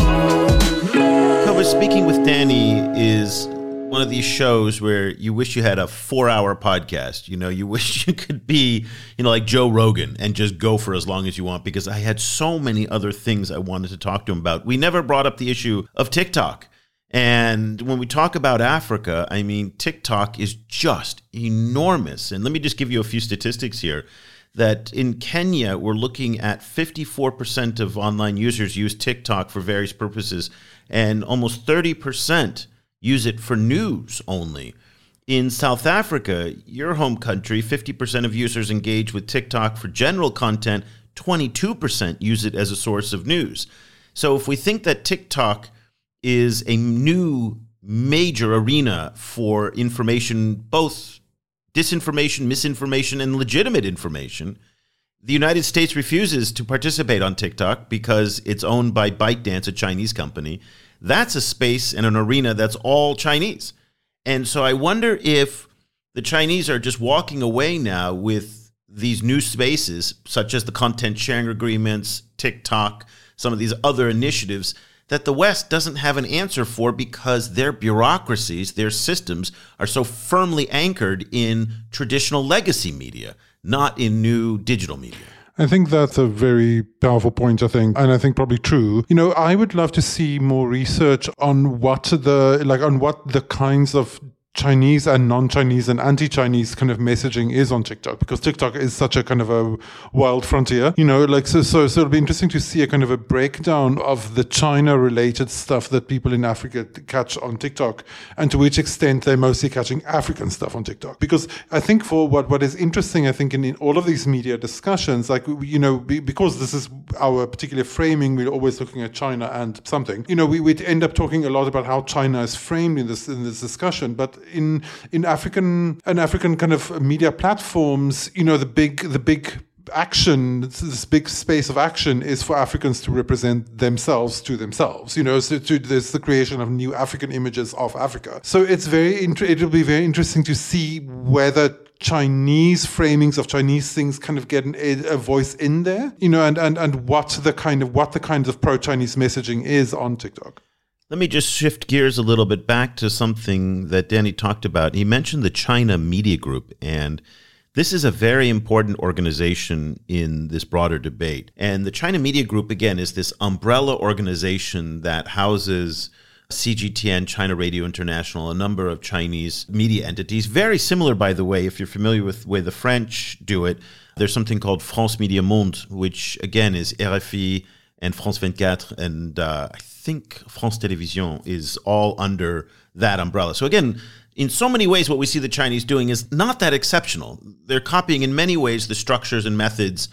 Cobus, Speaking with Danny is one of these shows where you wish you had a 4-hour podcast. You know, you wish you could be, like Joe Rogan and just go for as long as you want, because I had so many other things I wanted to talk to him about. We never brought up the issue of TikTok. And when we talk about Africa, I mean, TikTok is just enormous. And let me just give you a few statistics here. That in Kenya, we're looking at 54% of online users use TikTok for various purposes, and almost 30% use it for news only. In South Africa, your home country, 50% of users engage with TikTok for general content, 22% use it as a source of news. So if we think that TikTok is a new major arena for information, both disinformation, misinformation, and legitimate information, the United States refuses to participate on TikTok because it's owned by ByteDance, a Chinese company. That's a space and an arena that's all Chinese. And so I wonder if the Chinese are just walking away now with these new spaces, such as the content sharing agreements, TikTok, some of these other initiatives that the West doesn't have an answer for because their bureaucracies, their systems are so firmly anchored in traditional legacy media, not in new digital media. I think that's a very powerful point, and I think probably true. I would love to see more research on what the kinds of Chinese and non-Chinese and anti-Chinese kind of messaging is on TikTok, because TikTok is such a kind of a wild frontier, so it'll be interesting to see a kind of a breakdown of the China-related stuff that people in Africa catch on TikTok, and to which extent they're mostly catching African stuff on TikTok. Because I think for what is interesting, I think in all of these media discussions, because this is our particular framing, we're always looking at China and something, we'd end up talking a lot about how China is framed in this discussion, but in African kind of media platforms, the big action, this big space of action is for Africans to represent themselves to themselves. So there's the creation of new African images of Africa. So it'll be very interesting to see whether Chinese framings of Chinese things kind of get a voice in there, and what the kind of pro-Chinese messaging is on TikTok. Let me just shift gears a little bit back to something that Danny talked about. He mentioned the China Media Group, and This is a very important organization in this broader debate. And the China Media Group, again, is this umbrella organization that houses CGTN, China Radio International, a number of Chinese media entities. Very similar, by the way, if you're familiar with the way the French do it. There's something called France Média Monde, which, again, is RFI and France 24, and I think France Télévisions is all under that umbrella. So again, in so many ways, what we see the Chinese doing is not that exceptional. They're copying in many ways the structures and methods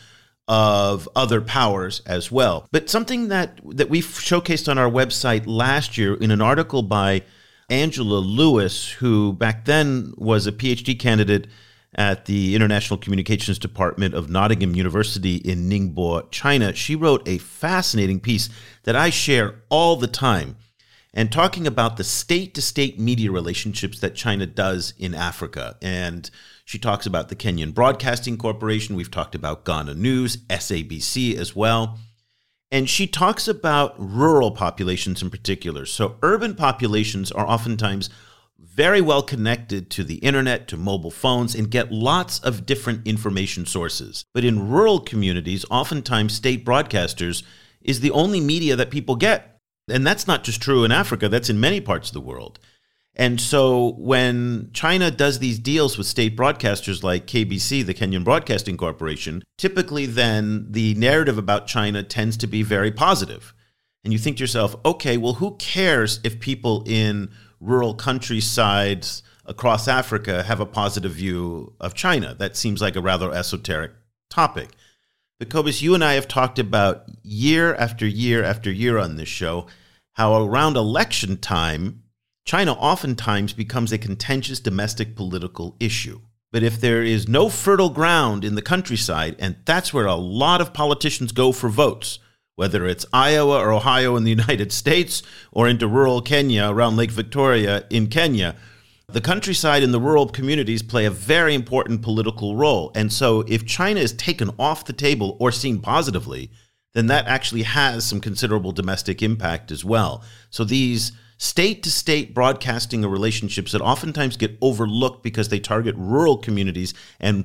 of other powers as well. But something that we showcased on our website last year in an article by Angela Lewis, who back then was a PhD candidate at the International Communications Department of Nottingham University in Ningbo, China. She wrote a fascinating piece that I share all the time, and talking about the state-to-state media relationships that China does in Africa. And she talks about the Kenyan Broadcasting Corporation. We've talked about Ghana News, SABC as well. And she talks about rural populations in particular. So urban populations are oftentimes very well connected to the internet, to mobile phones, and get lots of different information sources. But in rural communities, oftentimes state broadcasters is the only media that people get. And that's not just true in Africa, that's in many parts of the world. And so when China does these deals with state broadcasters like KBC, the Kenyan Broadcasting Corporation, typically then the narrative about China tends to be very positive. And you think to yourself, okay, well, who cares if people in rural countrysides across Africa have a positive view of China? That seems like a rather esoteric topic. But Cobus, you and I have talked about year after year after year on this show how around election time, China oftentimes becomes a contentious domestic political issue. But if there is no fertile ground in the countryside, and that's where a lot of politicians go for votes, whether it's Iowa or Ohio in the United States or into rural Kenya around Lake Victoria in Kenya, the countryside and the rural communities play a very important political role. And so if China is taken off the table or seen positively, then that actually has some considerable domestic impact as well. So these state-to-state broadcasting relationships that oftentimes get overlooked because they target rural communities and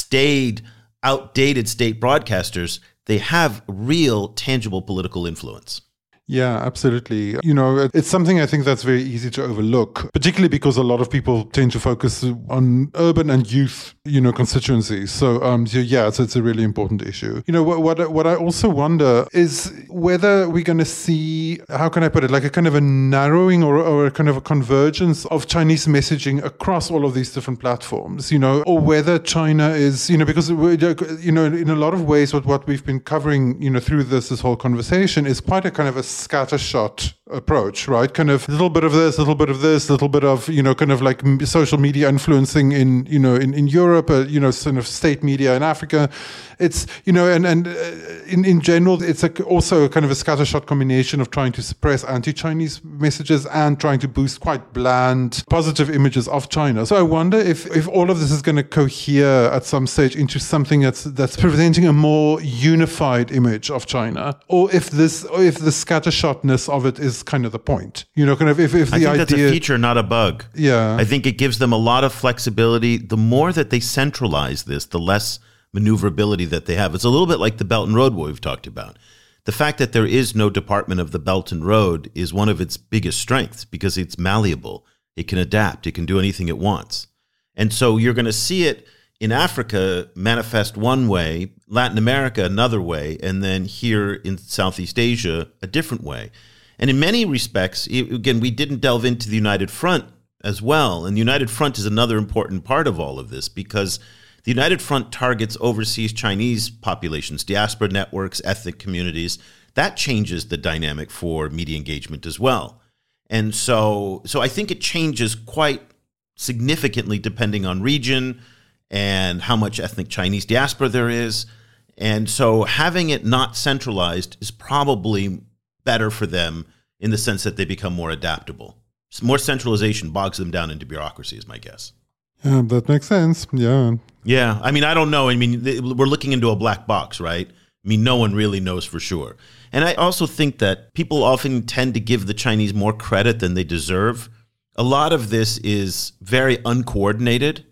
outdated state broadcasters, they have real, tangible political influence. Yeah, absolutely. You know, it's something I think that's very easy to overlook, particularly because a lot of people tend to focus on urban and youth, constituencies. So, it's a really important issue. What I also wonder is whether we're going to see, how can I put it, like a kind of a narrowing or a kind of a convergence of Chinese messaging across all of these different platforms, or whether China is, because, in a lot of ways, what we've been covering, through this whole conversation is quite a kind of a scattershot approach, right? Kind of a little bit of this, a little bit of this, a little bit of, kind of like social media influencing in Europe, sort of state media in Africa. It's, in general, it's also kind of a scattershot combination of trying to suppress anti-Chinese messages and trying to boost quite bland, positive images of China. So I wonder if all of this is going to cohere at some stage into something that's presenting a more unified image of China, or if the scattershotness of it is kind of the point. Kind of if the idea. I think that's a feature, not a bug. Yeah. I think it gives them a lot of flexibility. The more that they centralize this, the less maneuverability that they have. It's a little bit like the Belt and Road, what we've talked about. The fact that there is no Department of the Belt and Road is one of its biggest strengths because it's malleable. It can adapt. It can do anything it wants. And so you're going to see it in Africa manifest one way, Latin America another way, and then here in Southeast Asia a different way. And in many respects, again, we didn't delve into the United Front as well. And the United Front is another important part of all of this because the United Front targets overseas Chinese populations, diaspora networks, ethnic communities. That changes the dynamic for media engagement as well. And so I think it changes quite significantly depending on region and how much ethnic Chinese diaspora there is. And so having it not centralized is probably better for them in the sense that they become more adaptable. More centralization bogs them down into bureaucracy is my guess. Yeah, that makes sense. Yeah. Yeah. I mean, I don't know. I mean, we're looking into a black box, right? I mean, no one really knows for sure. And I also think that people often tend to give the Chinese more credit than they deserve. A lot of this is very uncoordinated.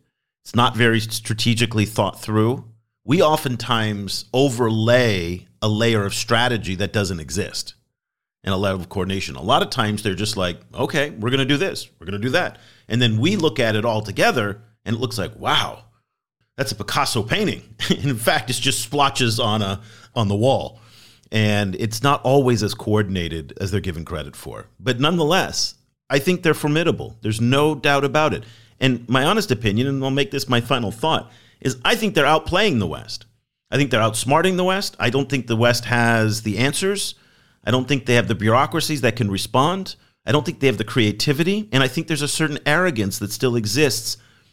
It's not very strategically thought through. We oftentimes overlay a layer of strategy that doesn't exist and a level of coordination. A lot of times they're just like, okay, we're going to do this, we're going to do that. And then we look at it all together and it looks like, wow, that's a Picasso painting. In fact, it's just splotches on the wall. And it's not always as coordinated as they're given credit for. But nonetheless, I think they're formidable. There's no doubt about it. And my honest opinion, and I'll make this my final thought, is I think they're outplaying the West. I think they're outsmarting the West. I don't think the West has the answers. I don't think they have the bureaucracies that can respond. I don't think they have the creativity. And I think there's a certain arrogance that still exists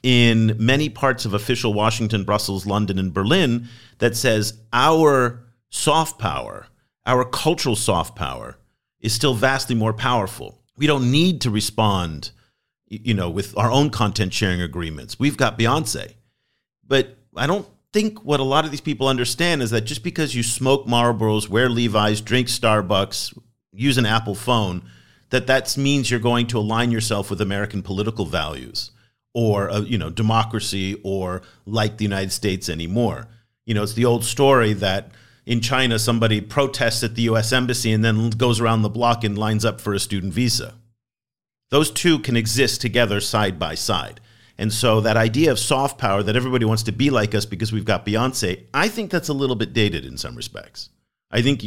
in many parts of official Washington, Brussels, London, and Berlin that says our soft power, our cultural soft power, is still vastly more powerful. We don't need to respond, with our own content sharing agreements. We've got Beyonce. But I don't think what a lot of these people understand is that just because you smoke Marlboros, wear Levi's, drink Starbucks, use an Apple phone, that means you're going to align yourself with American political values or, democracy or like the United States anymore. It's the old story that in China, somebody protests at the U.S. embassy and then goes around the block and lines up for a student visa. Those two can exist together side by side. And so that idea of soft power, that everybody wants to be like us because we've got Beyonce, I think that's a little bit dated in some respects. I think,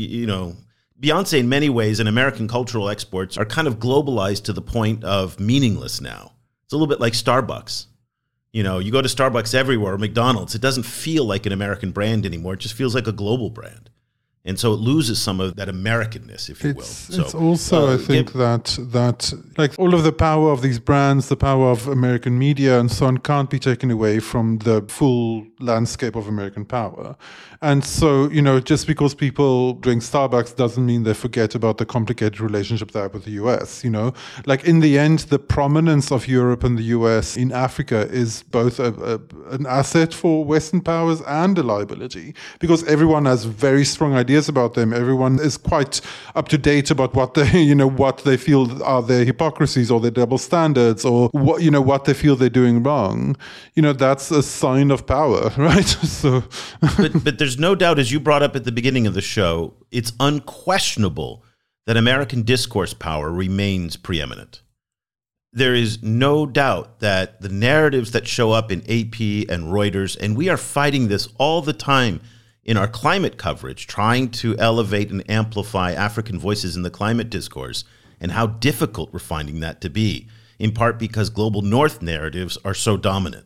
Beyonce in many ways and American cultural exports are kind of globalized to the point of meaningless now. It's a little bit like Starbucks. You go to Starbucks everywhere, or McDonald's. It doesn't feel like an American brand anymore. It just feels like a global brand. And so it loses some of that Americanness, if you will. It's also, I think, that like all of the power of these brands, the power of American media and so on can't be taken away from the full landscape of American power. And so, just because people drink Starbucks doesn't mean they forget about the complicated relationship they have with the US, Like in the end, the prominence of Europe and the US in Africa is both an asset for Western powers and a liability, because everyone has very strong ideas about them. Everyone is quite up to date about what they, what they feel are their hypocrisies or their double standards or what they feel they're doing wrong. That's a sign of power, right? So, but there's no doubt, as you brought up at the beginning of the show, it's unquestionable that American discourse power remains preeminent. There is no doubt that the narratives that show up in AP and Reuters, and we are fighting this all the time in our climate coverage, trying to elevate and amplify African voices in the climate discourse, and how difficult we're finding that to be, in part because global North narratives are so dominant.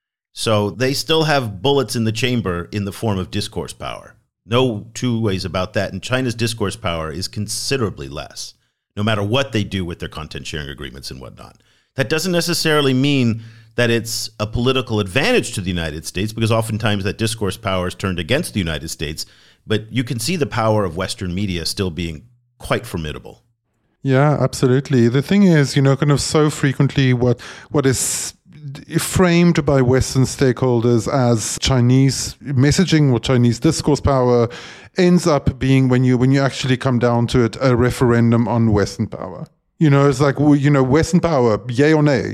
So they still have bullets in the chamber in the form of discourse power. No two ways about that. And China's discourse power is considerably less, no matter what they do with their content sharing agreements and whatnot. That doesn't necessarily mean that it's a political advantage to the United States, because oftentimes that discourse power is turned against the United States. But you can see the power of Western media still being quite formidable. Yeah, absolutely. The thing is, kind of so frequently what is framed by Western stakeholders as Chinese messaging or Chinese discourse power ends up being, when you actually come down to it, a referendum on Western power. It's like, Western power, yay or nay,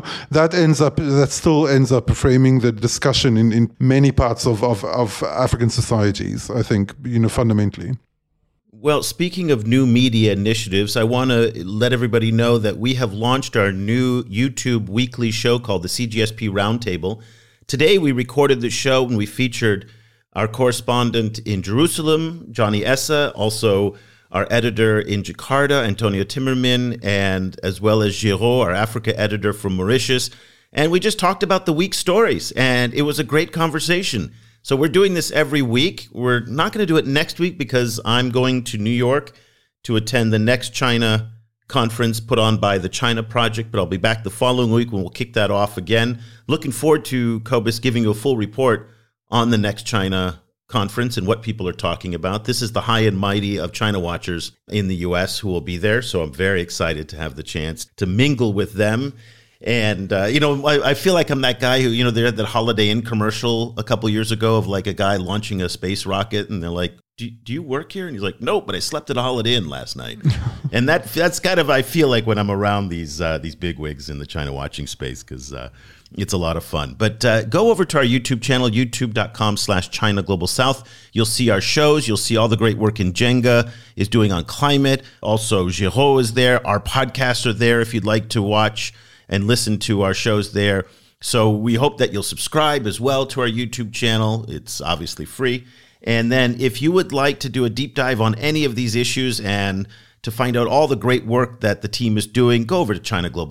that still ends up framing the discussion in many parts of African societies, I think, fundamentally. Well, speaking of new media initiatives, I want to let everybody know that we have launched our new YouTube weekly show called the CGSP Roundtable. Today, we recorded the show and we featured our correspondent in Jerusalem, Johnny Essa, also our editor in Jakarta, Antonio Timmerman, and as well as Giraud, our Africa editor from Mauritius. And we just talked about the week's stories, and it was a great conversation. So we're doing this every week. We're not going to do it next week because I'm going to New York to attend the next China conference put on by the China Project, but I'll be back the following week when we'll kick that off again. Looking forward to Cobus giving you a full report on the next China conference and what people are talking about. This is the high and mighty of China watchers in the U.S. who will be there, so I'm very excited to have the chance to mingle with them. And, I feel like I'm that guy who, they had that Holiday Inn commercial a couple years ago of like a guy launching a space rocket. And they're like, do you work here? And he's like, no, but I slept at a Holiday Inn last night. And that's kind of, I feel like when I'm around these bigwigs in the China watching space, because It's a lot of fun. But go over to our YouTube channel, youtube.com/China Global South. You'll see our shows. You'll see all the great work Njenga is doing on climate. Also, Giraud is there. Our podcasts are there if you'd like to watch and listen to our shows there. So we hope that you'll subscribe as well to our YouTube channel. It's obviously free. And then if you would like to do a deep dive on any of these issues and to find out all the great work that the team is doing, go over to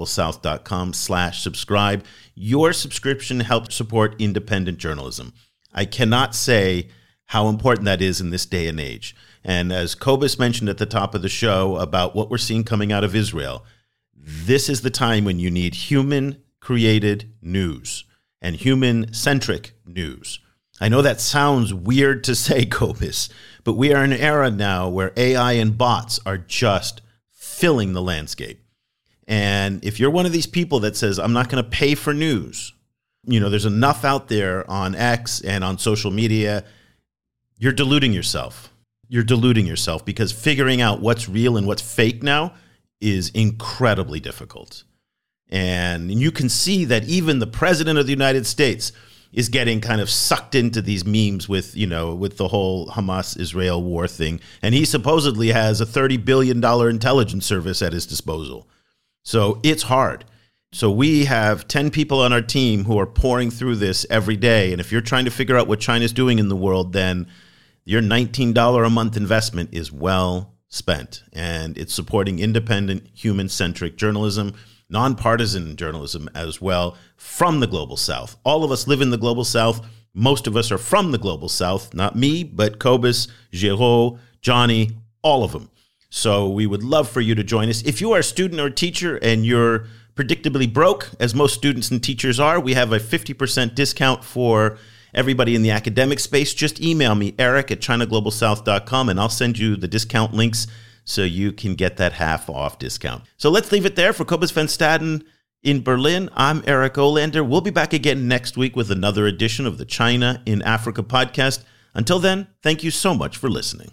ChinaGlobalSouth.com/subscribe. Your subscription helps support independent journalism. I cannot say how important that is in this day and age. And as Cobus mentioned at the top of the show about what we're seeing coming out of Israel, this is the time when you need human-created news and human-centric news. I know that sounds weird to say, Cobus, but we are in an era now where AI and bots are just filling the landscape. And if you're one of these people that says, I'm not going to pay for news, there's enough out there on X and on social media, you're deluding yourself. You're deluding yourself because figuring out what's real and what's fake now is incredibly difficult. And you can see that even the president of the United States is getting kind of sucked into these memes with the whole Hamas-Israel war thing. And he supposedly has a $30 billion intelligence service at his disposal. So it's hard. So we have 10 people on our team who are pouring through this every day. And if you're trying to figure out what China's doing in the world, then your $19 a month investment is well spent. And it's supporting independent, human-centric journalism, nonpartisan journalism as well from the Global South. All of us live in the Global South. Most of us are from the Global South. Not me, but Cobus, Giraud, Johnny, all of them. So we would love for you to join us. If you are a student or a teacher and you're predictably broke, as most students and teachers are, we have a 50% discount for everybody in the academic space. Just email me, eric@ChinaGlobalSouth.com, and I'll send you the discount links so you can get that half off discount. So let's leave it there. For Cobus van Staden in Berlin, I'm Eric Olander. We'll be back again next week with another edition of the China in Africa podcast. Until then, thank you so much for listening.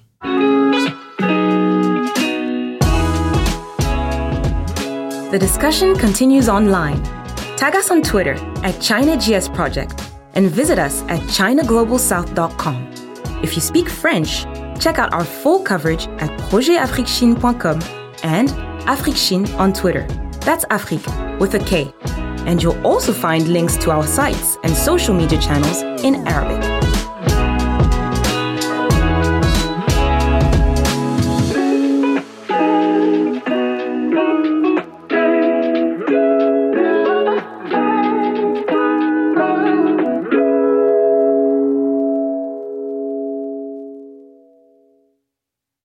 The discussion continues online. Tag us on Twitter @ChinaGSProject and visit us at ChinaGlobalSouth.com. If you speak French, check out our full coverage at projetafriquechine.com and AfriqueChine on Twitter. That's Afrique with a K. And you'll also find links to our sites and social media channels in Arabic.